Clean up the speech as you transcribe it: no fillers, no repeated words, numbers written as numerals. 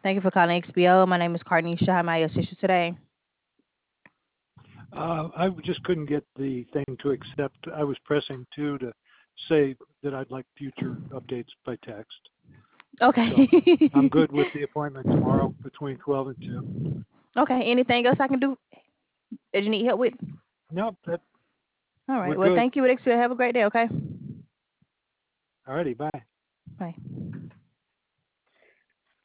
Thank you for calling XBO. My name is Carnisha. How may I assist you today? I just couldn't get the thing to accept. I was pressing two to say that I'd like future updates by text. So I'm Okay. good with the appointment tomorrow between 12 and 2. Okay. Anything else I can do that you need help with? Nope, All we're right. Well, good. thank you, XBO. Have a great day. Okay. Alrighty, bye. Bye.